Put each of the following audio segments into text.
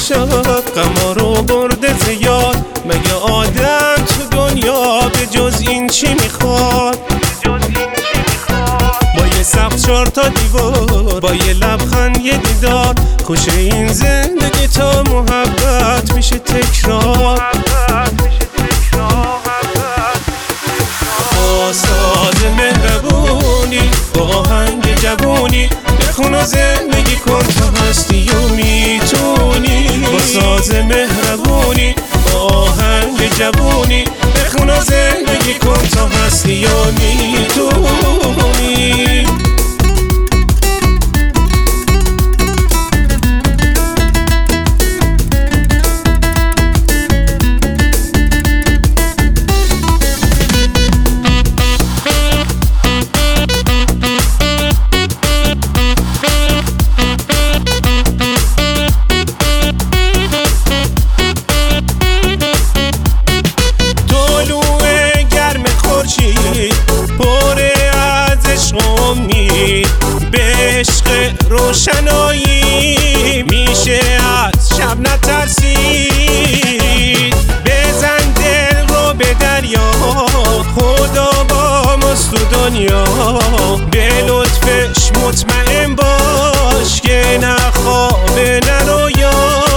عاشق غما رو برده زیاد. مگه آدم تو دنیا به جز این چی میخواد؟ با یه سقف 4 تا دیوار، با یه لبخند یه دیدار، خوش این زندگی تا محبت میشه تکرار. با ساز مهربونی، با آهنگ جوونی، بخون و زندگی کن تا هستی و میتونی. با ساز مهربونی، با آهنگ جوونی، بخون و زندگی کن تا هستی و میتونی. پره از عشق و امید، به عشق روشنایی میشه از شب نترسید. بزن دل رو به دریا، خدا با ماست تو دنیا. به لطفش مطمئن باش که نه خوابه نه رویا.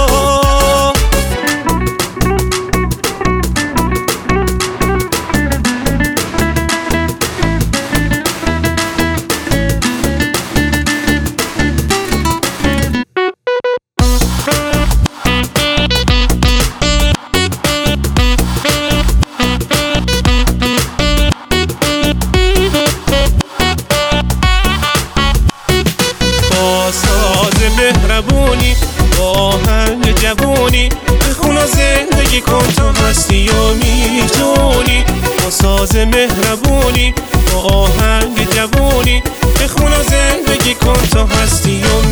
مهربونی، با آهنگ جوونی، بخون و زندگی کن تا هستی و میتونی. با ساز مهربونی، با آهنگ جوونی، بخون و زندگی کن تا هستی و